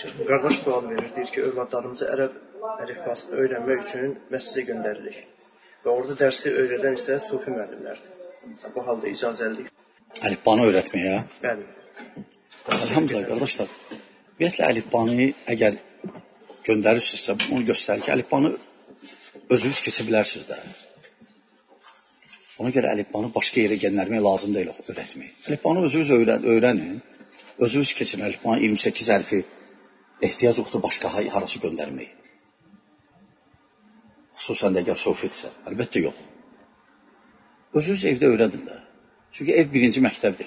Qardaş sual verir, deyir ki, övladlarımızı ərəb əlifbasını öyrənmək üçün məscidə göndəririk. Və orada dərsi öyrədən isə sufi müəllimlərdir. Bu halda icazəlidir. Əlifbanı öyrətməyə? Bəli. Elhamdülillah, qardaşlar. Ümumiyyətlə, əlifbanı əgər göndərirsinizsə, onu göstərir ki, əlifbanı özünüz keçə bilərsiniz də. Ona görə əlifbanı başqa yerə göndərmək lazım deyil, öyrətmək. Əlifbanı özünüz öyrənin, özünüz keçin. Əlifbanı 28 hərfi ehtiyac yoxdur başqa harası göndərmək. Xüsusən də əgər sofidirsə, əlbəttə yox. Özünüz evdə öyrədin də. Çünki ev birinci məktəbdir.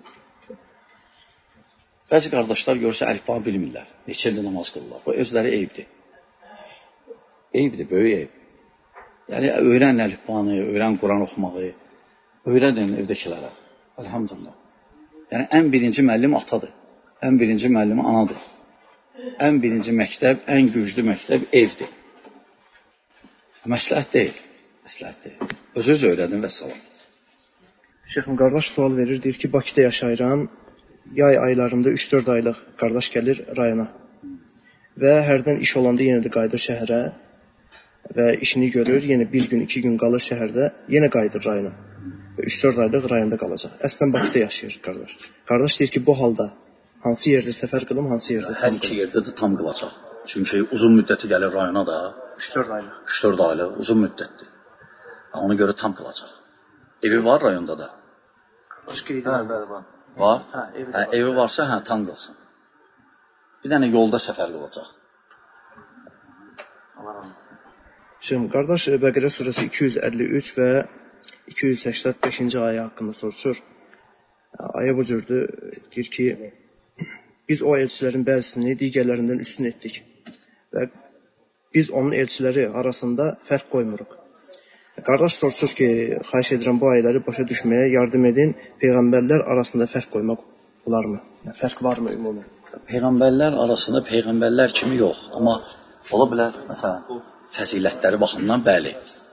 Bəzi qardaşlar görsə əlifbanı bilmirlər. Neçə ildə namaz qılırlar. Bu özləri eyibdir. Eyibdir, böyük eyib. Yəni, öyrənin əlifbanı, öyrənin Quran oxumağı, öyrənin evdəkilərə. Elhamdülillah. Yəni, ən birinci müəllim atadır. Ən birinci müəllim anadır. Ən birinci məktəb, ən güclü məktəb evdir. Məsləhət deyil. Məsləhət deyil. Özünüz öyrədin və salam. Şeyxim, qardaş sual verir, deyir ki, Bakıda yaşayıram. Yay aylarında 3-4 aylıq qardaş gəlir rayona. Və hərdən iş olanda yenə də qayıdır şəhərə və işini görür, yenə bir gün, 2 gün qalır şəhərdə, yenə qayıdır rayona. Və 3-4 aylıq rayonda qalacaq. Əslən Bakıda yaşayır qardaş. Qardaş deyir ki, bu halda hansı yerdə səfər qılım, hansı yerdə tam qılım? Hər iki yerdə də tam qılacaq. Çünki uzun müddəti gəlir rayona da. 3-4 aylıq. 3-4 aylıq, uzun müddətdir. Ona görə tam qılacaq. Evi var rayonda da. Başqa evi var. Var? Evi varsa, tam qılsın. Bir dənə yolda səfər qılacaq. Şimdi qardaş, Bəqərə surəsi 253 və 285-ci ayə haqqında soruşur. Ayə bu cürdür, deyir ki, biz o elçilərin bəzisini digərlərindən üstün etdik və biz onun elçiləri arasında fərq qoymuruq. Qardaş soruşur ki, xahiş edirəm bu ayələri başa düşməyə yardım edin, peyğəmbərlər arasında fərq qoymaq olarmı? Fərq varmı ümumi? Peyğəmbərlər arasında peyğəmbərlər kimi yox, amma ola bilər, məsələn, fəzilətləri baxımdan bəli.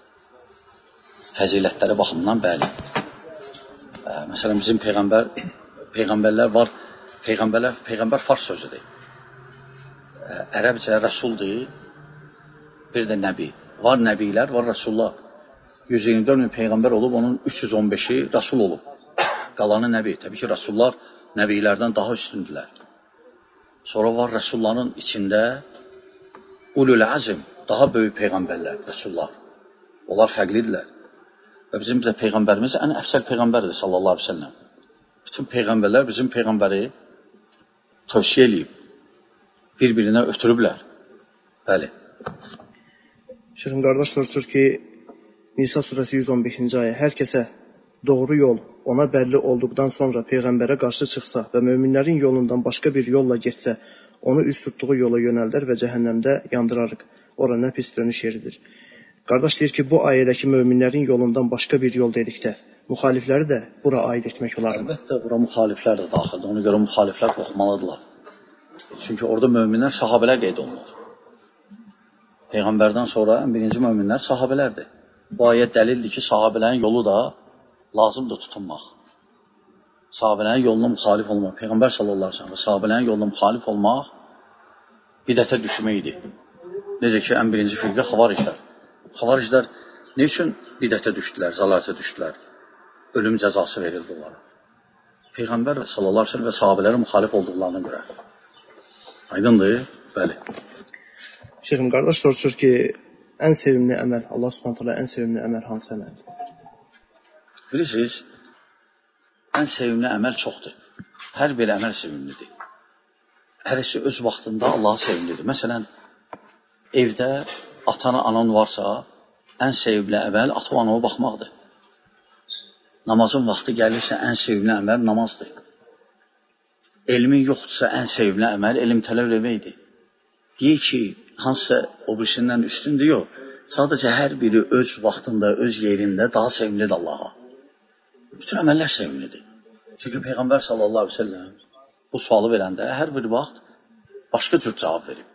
Fəzilətləri baxımdan bəli. Məsələn, bizim peyğəmbərlər var, peyğəmbər fars sözüdür. Ərəbcə rəsuldur, bir də nəbi. Var nəbilər, var rəsullar. 124 min peyğəmbər olub, onun 315-i rəsul olub. Qalanı nəbi. Təbii ki, rəsullar nəbilərdən daha üstündürlər. Sonra var rəsulların içində ulul azm, daha böyük peyğəmbərlər, rəsullar. Onlar fərqlidirlər. Və bizim də peyğəmbərimiz ən əfsəl peyğəmbərdir, sallallahu aleyhi ve sellem. Bütün peyğəmbərlər bizim peyğəmbəri tövsiyə eləyib. Bir-birinə ötürüblər. Bəli. Şeyxim, qardaş soruşur ki, Nisa surəsi 115-ci ayə, hər kəsə doğru yol ona bəlli olduqdan sonra peyğəmbərə qarşı çıxsa və möminlərin yolundan başqa bir yolla getsə, onu üz tutduğu yola yönəldər və cəhənnəmdə yandırarıq. Ora nə pis dönüş yeridir. Qardaş deyir ki, bu ayədəki möminlərin yolundan başqa bir yol dedikdə, müxalifləri də bura aid etmək olar mı? Əlbəttə, bura müxaliflər də daxildir. Ona görə müxaliflər oxumalıdırlar. Çünki orada möminlər sahabələr qeyd olunur. Peyğəmbərdən sonra ən birinci möminlər sahabələrdir. Bu ayət dəlildir ki, sahabələrin yolu da lazımdır tutunmaq. Sahabələrin yoluna müxalif olmaq. Peyğəmbər sallallahu aleyhi ve sellem sahabələrin yoluna müxalif olmaq bidətə düşməkdir. Necə ki, ən birinci firqə xavariclər. Xavariclər nə üçün bidətə düşdülər, zəlalətə düşdülər? Ölüm cəzası verildi onlara. Peyğəmbər sallallahu aleyhi ve sellem və sahabələrə müxalif olduqlarına görə. Aydındır? Bəli. Şeyxim, qardaş soruşur ki, ən sevimli əməl, Allah subhanətələ ən sevimli əməl hansı əməldir? Bilirsiniz, ən sevimli əməl çoxdur. Hər bir əməl sevimlidir. Hərisi öz vaxtında Allaha sevimlidir. Məsələn, evdə atan, anan varsa, ən sevimli əməl ata və anama baxmaqdır. Namazın vaxtı gəlirsə, ən sevimli əməl namazdır. Elmin yoxdursa, ən sevimli əməl elm tələb etməkdir. Deyir ki, hansısa o birisindən üstündür, yox. Sadəcə hər biri öz vaxtında, öz yerində daha sevimlidir Allaha. Bütün əməllər sevimlidir. Çünki Peyğəmbər sallallahu aleyhi ve sellem bu sualı verəndə hər bir vaxt başqa cür cavab verib.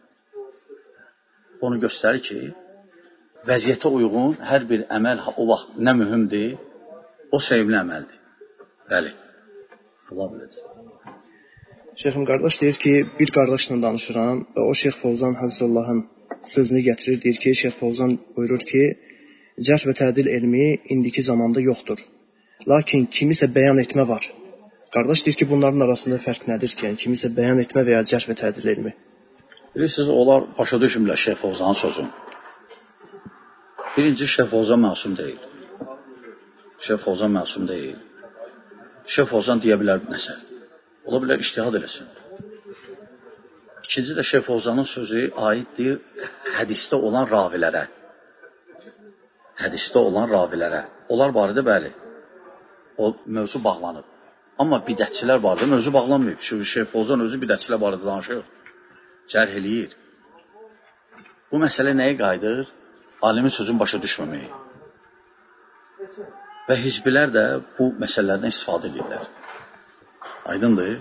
Onu göstərir ki, vəziyyətə uyğun hər bir əməl o vaxt nə mühümdir, o sevimli əməldir. Bəli. Allah bilir. Şeyxim, qardaş deyir ki, bir qardaşla danışıram və o Şeyx Fovzan Həfzullahın sözünü gətirir. Deyir ki, Şeyx Fovzan buyurur ki, cərh və tədil elmi indiki zamanda yoxdur. Lakin kimisə bəyan etmə var. Qardaş deyir ki, bunların arasında fərq nədir ki? Yəni, kimisə bəyan etmə və ya cərh və tədil elmi. Bilirsiniz, onlar başa düşmürlər Şeyx Fovzanın sözünü. Birinci, Şeyx Fovzan məsum deyil. Şeyx Fovzan məsum deyil. Şeyx Fovzan deyə bilər nəsə. Ola bilər ictihad eləsin. İkinci də Şeyx Fovzanın sözü aiddir hədisdə olan ravilərə. Hədisdə olan ravilərə. Onlar barədə bəli, o mövzu bağlanıb. Amma bidətçilər barədə mövzu bağlanmayıb. Şeyx Fovzan özü bidətçilər barədə danışır. Cərh eləyir. Bu məsələ nəyə qayıdır? Alimin sözün başa düşməməyi. Və hizbilər də bu məsələlərdən istifadə edirlər. Aydındır.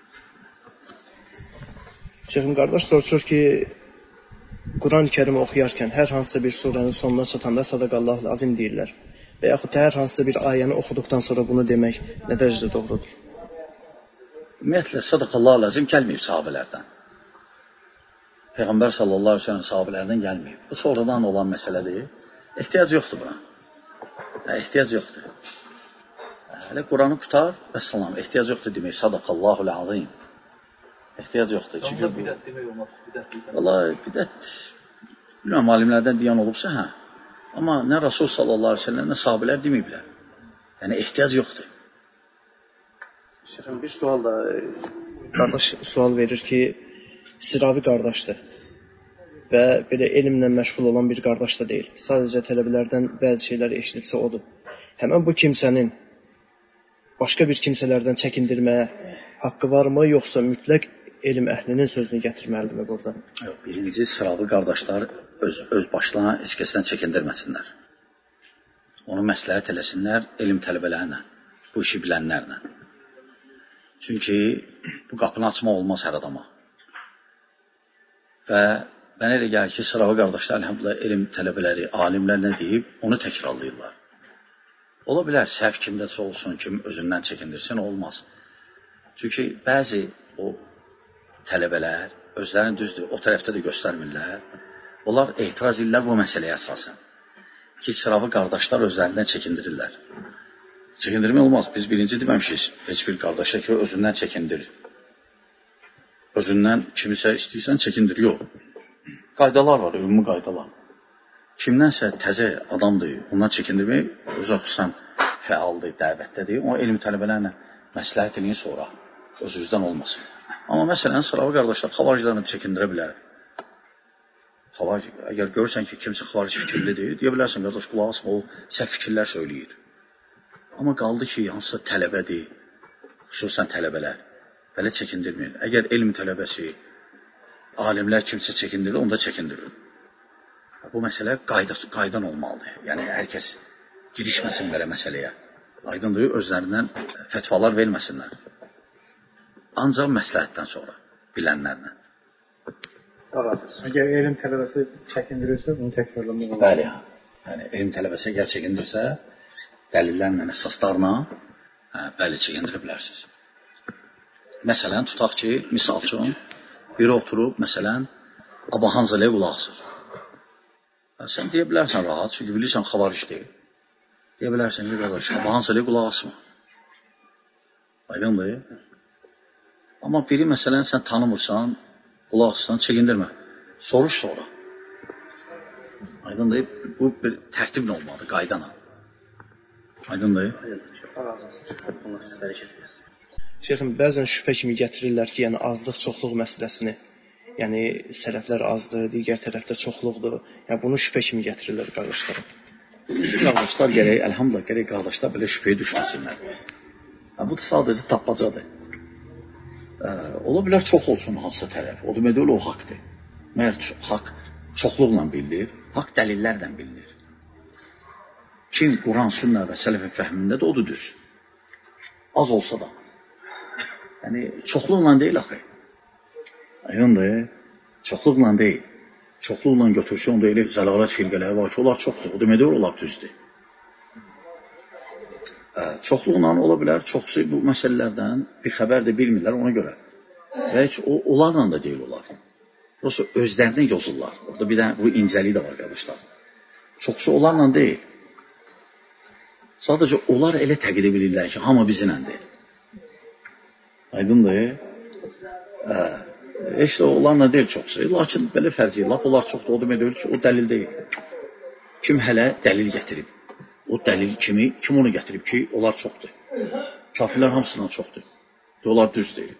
Şeyxim, qardaş soruşur ki, Quran-ı Kərimi oxuyarkən hər hansısa bir surənin sonuna çatanda sadaqallahu azim deyirlər. Və yaxud da hər hansısa bir ayəni oxuduqdan sonra bunu demək nə dərəcədə doğrudur? Ümumiyyətlə, sadaqallahu azim gəlməyib sahabələrdən. Peyğəmbər sallallahu aleyhi ve sellem sahabələrdən gəlməyib. Bu sonradan olan məsələdir. Ehtiyac yoxdur buna. Ehtiyac yoxdur. Hələ Quranı qutar və salam. Ehtiyac yoxdur demək. Sadaqallahu azim. Ehtiyac yoxdur. Çünki bidət demək olmaz. Vallahi bidət bilməm, alimlərdən deyən olubsa, hə. Amma nə Rasul sallallahu aleyhi ve sellem, nə sahabələr deməyiblər. Yəni, ehtiyac yoxdur. Şeyxim, bir sual da, qardaş sual verir ki, Siravi qardaşdır və belə elmlə məşğul olan bir qardaş da deyil. Sadəcə tələbələrdən bəzi şeyləri eşidibsə odur. Həmən bu kimsənin başqa bir kimsələrdən çəkindirməyə haqqı varmı, yoxsa mütləq elm əhlinin sözünü gətirməlidirmi burada? Yox, birinci sıravi qardaşlar öz başlarına heç kəsdən çəkindirməsinlər. Onu məsləhət eləsinlər elm tələbələrlə, bu işi bilənlərlə. Çünki bu qapını açmaq olmaz hər adama. Və mənə elə gəlir ki, sıravi qardaşlar, əlhamdülillah, elm tələbələri, alimlər nə deyib, onu təkrarlayırlar. Ola bilər, səhv kimdəsə olsun, kim özündən çəkindirsin, olmaz. Çünki bəzi o tələbələr, özlərini düzdür, o tərəfdə də göstərmirlər, onlar etiraz edirlər bu məsələyə əsasən. Ki, sıravi qardaşlar özlərindən çəkindirirlər. Çəkindirmək olmaz, biz birinci deməmişiz, heç bir qardaşa ki, özündən çəkindirir. Özündən kimisə istəyirsən, çəkindir, yox. Qaydalar var, ümumi qaydalar. Kimdənsə təzə adamdır, ondan çəkindirmək, özə xüsusən fəaldır, dəvətdədir, o elm tələbələrlə məsləhət eləyin sonra, özünüzdən olmasın. Amma məsələn, sıravi qardaşlar xavariclərini çəkindirə bilər. Əgər görürsən ki, kimsə xavaric fikirlidir, deyə bilərsən, qardaş, qulaq asma, o səhv fikirlər söyləyir. Amma qaldı ki, hansısa tələbədir, xüsusən tələbələr, belə çəkindirmir. Əgər elm tələbəsi, alimlər kimsə çəkindirir, onda çəkindirir. Bu məsələ qaydan olmalıdır. Yəni, hər kəs girişməsin belə məsələyə. Aydındır, özlərindən fətvalar verməsinlər. Ancaq məsləhətdən sonra, bilənlərlə. Əgər elm tələbəsi çəkindirirsə, bunu təkrarlamaq olar. Bəli, yəni, elm tələbəsi əgər çəkindirsə, dəlillərlə, əsaslarla, bəli, çəkindirə bilərsiniz. Məsələn, tutaq ki, misal üçün, biri oturub, məsələn, Aba Hanzaləyə qulaq asır. Sən deyə bilərsən rahat, çünki bilirsən, xavaric deyil. Deyə bilərsən ki, qardaş, Aba Hanzaləyə qulaq asma. Aydındır. Amma biri, məsələn, sən tanımırsan, qulaq asırsan, çəkindirmə. Soruş sonra. Aydındır. Bu bir tərtiblə olmalıdır, qaydana. Aydındır. Şeyxim, bəzən şübhə kimi gətirirlər ki, yəni azlıq, çoxluq məsələsini. Yəni, sələflər azdır, digər tərəfdə çoxluqdur. Yəni, bunu şübhə kimi gətirirlər qardaşlarım. Birinci qardaşlar gərək, əlhamdülillah, gərək qardaşlar belə şübhəyə düşməsinlər. Bu da sadəcə tapmacadır. Ola bilər çox olsun hansısa tərəf. O demək deyil, o haqdır. Məyər haqq çoxluqla bilinir, haqq dəlillərlə bilinir. Kim Quran, sünnə və sələfin fəhmində də odur düz. Az olsa da. Yəni, çoxluqla deyil axı. Aydındır, çoxluqla deyil. Çoxluqla götürsə, onda elə zəlalət firqələri var ki, onlar çoxdur. O demək deyil, onlar düzdür. Çoxluqla ola bilər, çoxsu bu məsələlərdən bir xəbər də bilmirlər ona görə. Və heç onlarla da deyil olar. Prosta özlərindən yozurlar. Orada bir dənə bu incəlik də var qardaşlar. Çoxsu onlarla deyil. Sadəcə onlar elə təqid bilirlər ki, hamı bizimlədir. Aydındır. Heç də onlarla deyil çoxsu. Lakin belə fərzi, lap onlar çoxdur. O demək deyil ki, o dəlil deyil. Kim hələ dəlil gətirib? O dəlil kim onu gətirib ki, onlar çoxdur. Kafirlər hamısından çoxdur. Onlar düz deyil.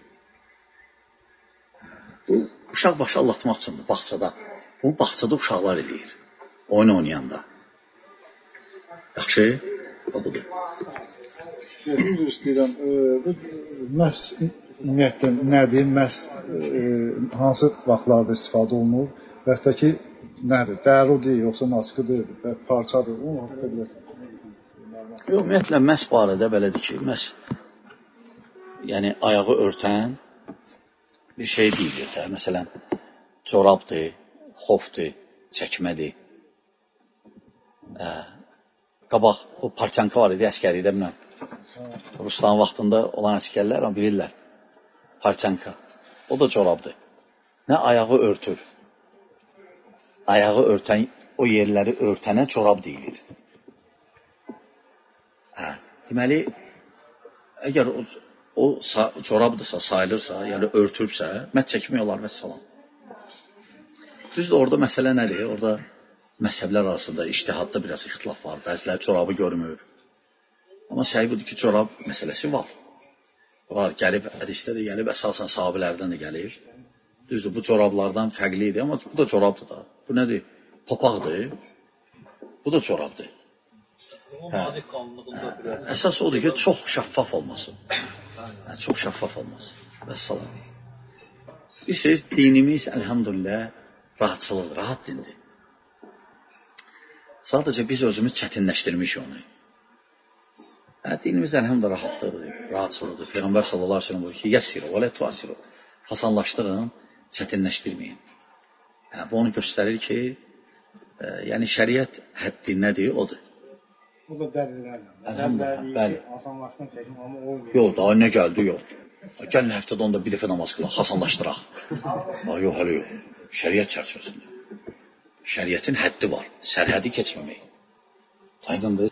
Bu, uşaq başı allatmaq üçündür, bağçada. Bu, bağçada uşaqlar eləyir. Oyun oynayanda. Yaxşı, o budur. Üzr istəyirəm, bu məhz ümumiyyətlə nədir, məhz hansı vaxtlarda istifadə olunur və yaxud da ki, nədir, dərudir, yoxsa maskıdır, parçadır, onu haqqda biləsən. Yox, ümumiyyətlə, məhz barədə belədir ki, məhz yəni ayağı örtən bir şey deyilir də, məsələn, corabdır, xofdur, çəkmədir. Qabaq, o partyanka var idi, əskərlikdə bilməm. Ruslan vaxtında olan əskərlər, amma bilirlər. Partyanka. O da corabdır. Nə ayağı örtür. Ayağı örtən, o yerləri örtənə corab deyilir. Deməli, əgər o corabdırsa, sayılırsa, yəni örtürsə, mət çəkmək olar və salam. Düzdür, orada məsələ nədir? Orada məzhəblər arasında, iştihadda biraz ixtilaf var. Bəzilər corabı görmür. Amma səhi budur ki, corab məsələsi var. Var, gəlib, hədisdə də gəlib, əsasən sahabilərdən də gəlib. Düzdür, bu corablardan fərqli idi, amma bu da corabdır da. Bu nədir? Papaqdır. Bu da corabdır. Əsas odur ki, çox şəffaf olmasın. Çox şəffaf olmasın. Vəssalam. Bilirsiniz, dinimiz, əlhamdülillah, rahatçılıqdır, rahat dindir. Sadəcə biz özümüz çətinləşdirmişik onu. Dinimiz əlhamdülillah rahatlıqdır, rahatçılıqdır. Peyğəmbər sallallahu aleyhi ve sellem buyurur ki, yəssiru və lə tuasiru. Hasanlaşdırın, çətinləşdirməyin. Bu onu göstərir ki, yəni şəriət həddi nədir, odur. Bu da dəlillərlə. Əlhamdülillah, bəli. Asanlaşma çəkim, amma olmuyor. Yox, daha nə gəldi, yox. Gəlin həftədə onda bir dəfə namaz qılaq, hasanlaşdıraq. Yox, hələ yox. Şəriət çərçivəsində. Şəriətin həddi var, sərhədi keçməmək. Aydındır.